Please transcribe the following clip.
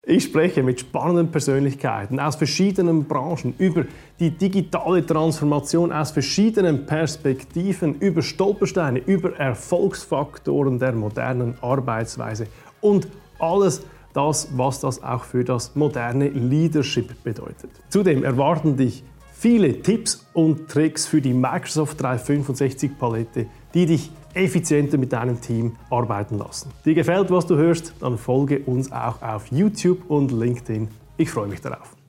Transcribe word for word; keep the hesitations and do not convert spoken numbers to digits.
Ich spreche mit spannenden Persönlichkeiten aus verschiedenen Branchen über die digitale Transformation aus verschiedenen Perspektiven, über Stolpersteine, über Erfolgsfaktoren der modernen Arbeitsweise und alles das, was das auch für das moderne Leadership bedeutet. Zudem erwarten dich viele Tipps und Tricks für die Microsoft dreihundertfünfundsechzig Palette, die dich effizienter mit deinem Team arbeiten lassen. Dir gefällt, was du hörst? Dann folge uns auch auf YouTube und LinkedIn. Ich freue mich darauf.